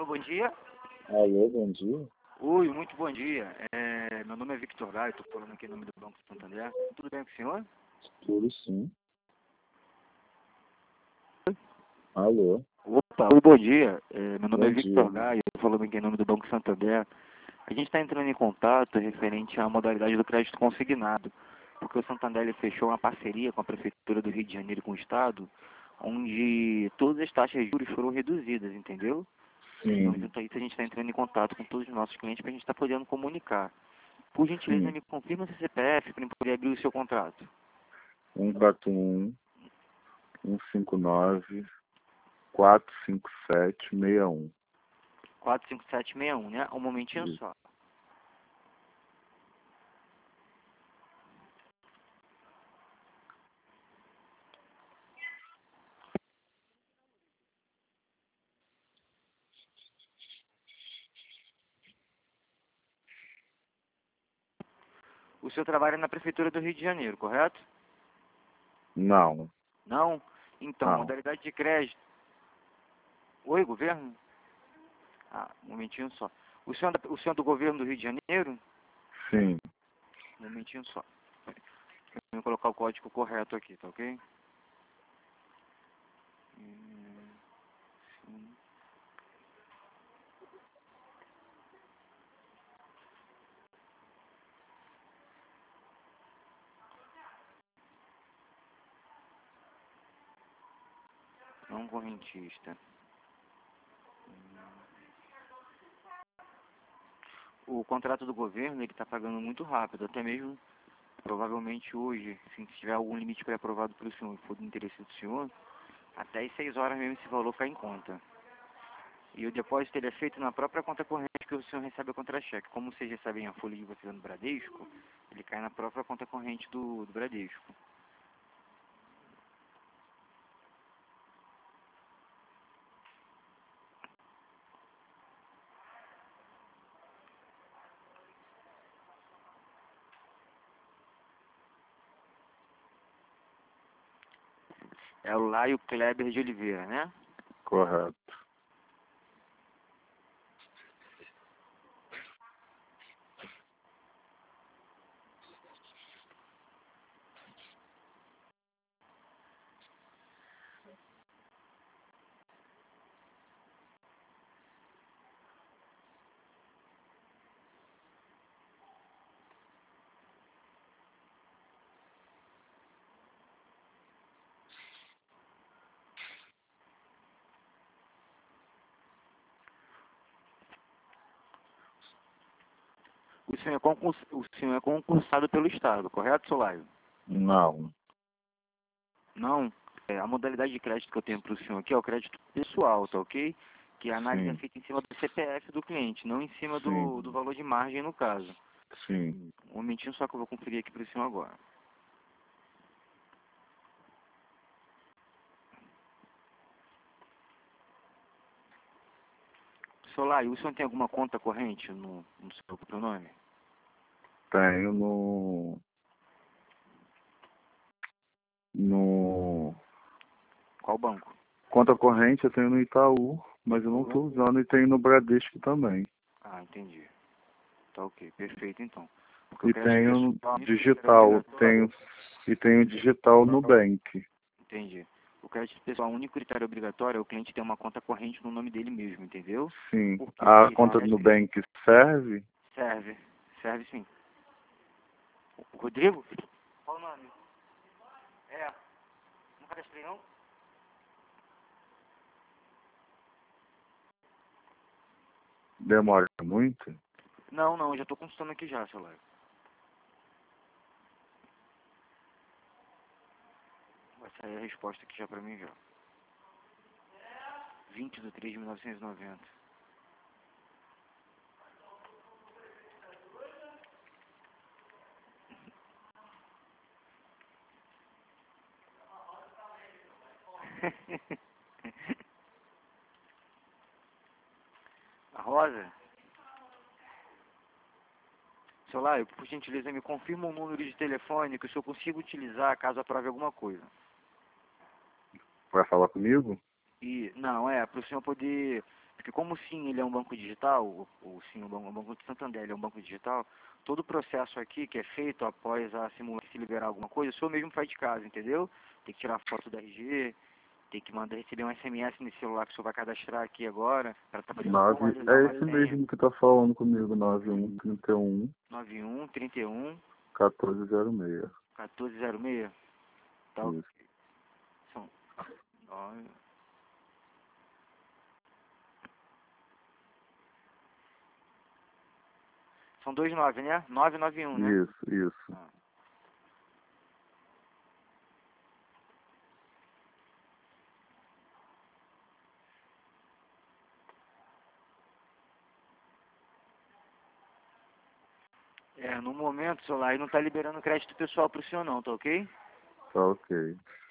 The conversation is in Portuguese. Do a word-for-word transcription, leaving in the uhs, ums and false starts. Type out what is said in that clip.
Alô, bom dia. Alô, bom dia. Oi, muito bom dia. É, meu nome é Victor Lai, estou falando aqui em nome do Banco Santander. Tudo bem com o senhor? Tudo sim. Alô, Opa, oi, bom dia. É, meu nome é bom Victor dia. Lai, estou falando aqui em nome do Banco Santander. A gente está entrando em contato referente à modalidade do crédito consignado, porque o Santander ele fechou uma parceria com a Prefeitura do Rio de Janeiro e com o Estado, onde todas as taxas de juros foram reduzidas, entendeu? Então, Sim, junto a isso, a gente está entrando em contato com todos os nossos clientes para a gente estar podendo comunicar. Por gentileza, sim. me confirma seu C P F para eu poder abrir o seu contrato. um quatro um, um cinco nove, quatro cinco sete, seis um. quatro cinco sete seis um, né? Um momentinho Isso. só. O senhor trabalha na Prefeitura do Rio de Janeiro, correto? Não, Não? Então, não. modalidade de crédito. Oi, governo? Ah, um momentinho só. O senhor, é da- o senhor é do governo do Rio de Janeiro? Sim, Um momentinho só. Vou colocar o código correto aqui, tá ok? Hum, sim. Não correntista. O contrato do governo, ele está pagando muito rápido, até mesmo, provavelmente hoje, se tiver algum limite pré-aprovado pelo senhor e for do interesse do senhor, até às seis horas mesmo esse valor cai em conta. E o depósito ele é feito na própria conta corrente que o senhor recebe a contra-cheque. Como vocês recebem a folha de vocês no Bradesco, ele cai na própria conta corrente do, do Bradesco. É o Laio Kleber de Oliveira, né? correto. O senhor é, concurs, o senhor é concursado pelo Estado, correto, seu Laio? Não, Não. É, a modalidade de crédito que eu tenho para o senhor aqui é o crédito pessoal, tá ok? Que a análise é sim, feita em cima do C P F do cliente, não em cima do, do sim, valor de margem no caso. sim. Um momentinho só que eu vou conferir aqui para o senhor agora. Seu Laio, o senhor tem alguma conta corrente no, no seu próprio nome? Tenho no... no... Qual banco? Conta corrente eu tenho no Itaú, mas eu não Itaú? estou usando e tenho no Bradesco também. Ah, entendi. Tá ok, perfeito então. Porque o E crédito tenho pessoal é digital, obrigatório. tenho e tenho digital no Bank. Entendi. O crédito pessoal, o único critério obrigatório é o cliente ter uma conta corrente no nome dele mesmo, entendeu? Sim. Porque A aí conta do serve, Nubank serve? serve, serve sim. O Rodrigo? Qual o nome? É, não cadastrei não? Demora muito? Não, não, eu já tô consultando aqui já, celular. Vai sair a resposta aqui já pra mim já. vinte de três de mil novecentos e noventa. A Rosa? Celular, por gentileza, me confirma o número de telefone que o senhor consiga utilizar caso aprove alguma coisa. Vai falar comigo? E, não, é, para o senhor poder... Porque como o Sim ele é um banco digital, o, o Sim, o banco, o banco do Santander ele é um banco digital, todo o processo aqui que é feito após a simulação se liberar alguma coisa, o senhor mesmo faz de casa, entendeu? Tem que tirar foto do R G, tem que mandar receber um S M S nesse celular que o senhor vai cadastrar aqui agora, para estar podendo Nove, atualizar é uma esse senha. mesmo que tá falando comigo, nove um trinta e um nove um, trinta e um, quatorze zero seis. quatorze zero seis. Tá, ok. Isso. São nove. São dois nove, né? nove nove um, né? Isso, isso. Ah. É, no momento, o celular aí não tá liberando crédito pessoal pro senhor não, tá ok? Tá ok.